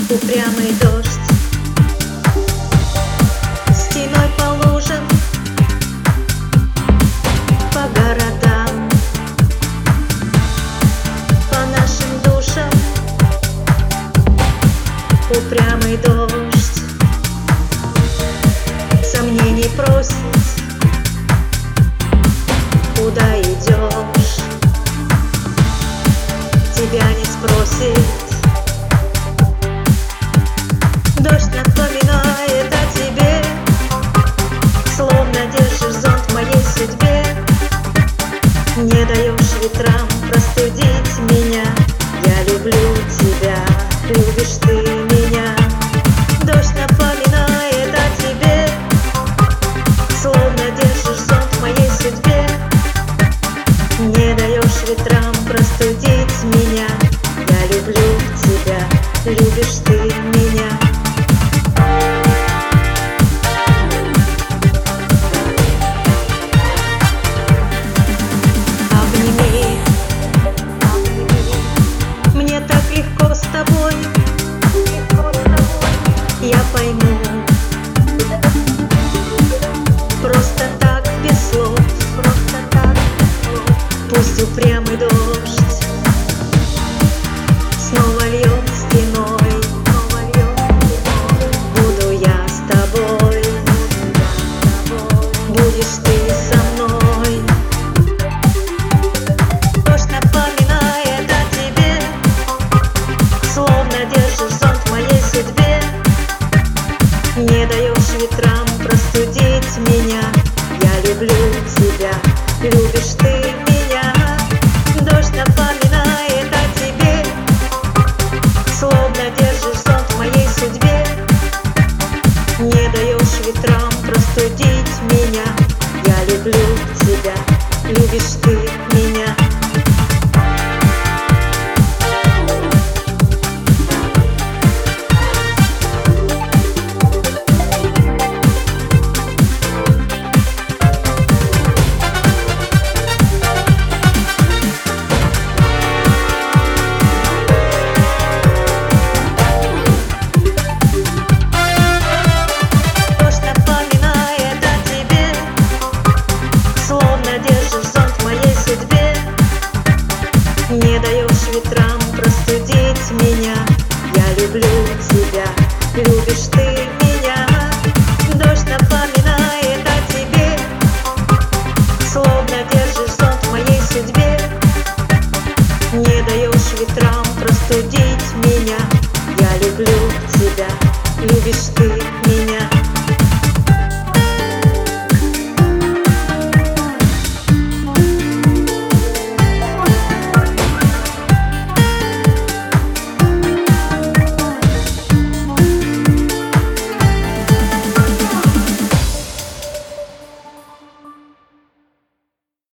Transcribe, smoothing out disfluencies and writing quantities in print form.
Упрямый дождь стеной по лужам, по городам, по нашим душам. Упрямый дождь сомнений просит. Куда идешь? Тебя не спросит. Дождь напоминает о тебе, словно держишь зонт в моей судьбе. Не даешь ветрам простудить меня. Я люблю тебя, любишь ты меня. Дождь напоминает о тебе, словно держишь зонт в моей судьбе. Не даешь ветрам простудить меня. Я люблю тебя, любишь ты меня. Обними, мне так легко с тобой. Я пойму, просто так, без слов. Пусть упрямый дождь снова льет стеной. Буду я с тобой, будешь ты со мной. Дождь напоминает о тебе, словно держишь зонт в моей судьбе. Не даешь ветрам простудить меня. Я люблю тебя, любишь ты меня. Дождь напоминает о тебе, словно держишь зонт в моей судьбе. Не даешь ветрам простудить меня. Я люблю тебя, любишь ты меня. Не даешь ветрам простудить меня. Я люблю тебя, любишь ты меня. Дождь напоминает о тебе, словно держишь зонт в моей судьбе. Не даешь ветрам простудить меня. Я люблю тебя, любишь ты